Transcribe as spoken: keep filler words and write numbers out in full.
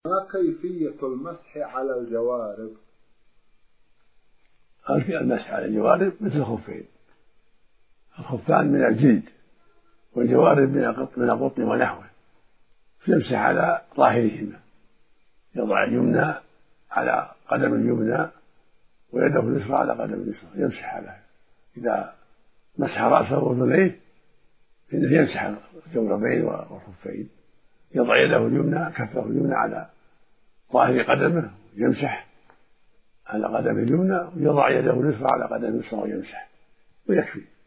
ما كيفية المسح على الجوارب؟ المسح على الجوارب مثل الخفين، الخفان من الجلد والجوارب من القطن ونحوه، فيمسح على ظاهرهما، يضع اليمنى على قدم اليمنى ويده اليسرى على قدم اليسرى، يمسح عليها. إذا مسح رأسه وأذنيه فإنه يمسح الجوربين والخفين، يضع يده اليمنى كفه اليمنى على ظاهر قدمه يمسح على قدم اليمنى، ويضع يده اليسرى على قدم اليسرى ويمسح، ويكفي.